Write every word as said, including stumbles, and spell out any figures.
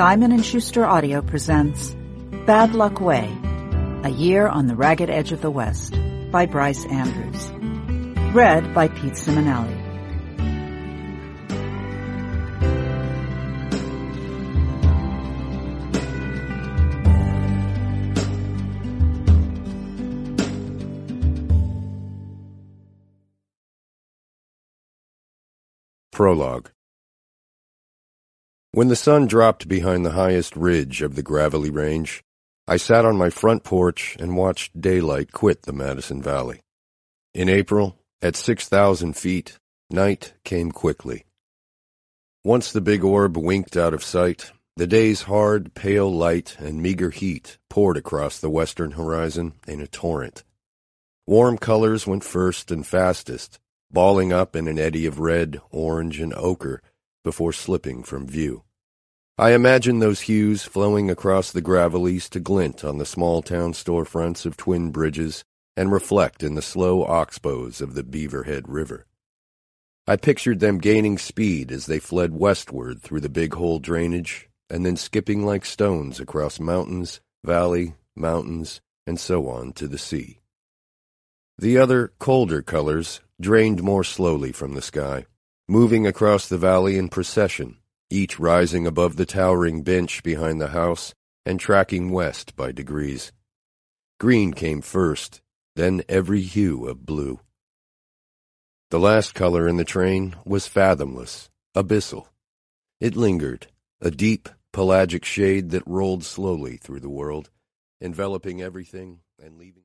Simon and Schuster Audio presents Bad Luck Way, A Year on the Ragged Edge of the West by Bryce Andrews. Read by Pete Simonelli. Prologue. When the sun dropped behind the highest ridge of the Gravelly Range, I sat on my front porch and watched daylight quit the Madison Valley. In April, at six thousand feet, night came quickly. Once the big orb winked out of sight, the day's hard, pale light and meager heat poured across the western horizon in a torrent. Warm colors went first and fastest, balling up in an eddy of red, orange, and ochre before slipping from view. I imagine those hues flowing across the Gravellys to glint on the small-town storefronts of Twin Bridges and reflect in the slow oxbows of the Beaverhead River. I pictured them gaining speed as they fled westward through the Big Hole drainage and then skipping like stones across mountains, valley, mountains, and so on to the sea. The other, colder colors drained more slowly from the sky, moving across the valley in procession, each rising above the towering bench behind the house and tracking west by degrees. Green came first, then every hue of blue. The last color in the train was fathomless, abyssal. It lingered, a deep, pelagic shade that rolled slowly through the world, enveloping everything and leaving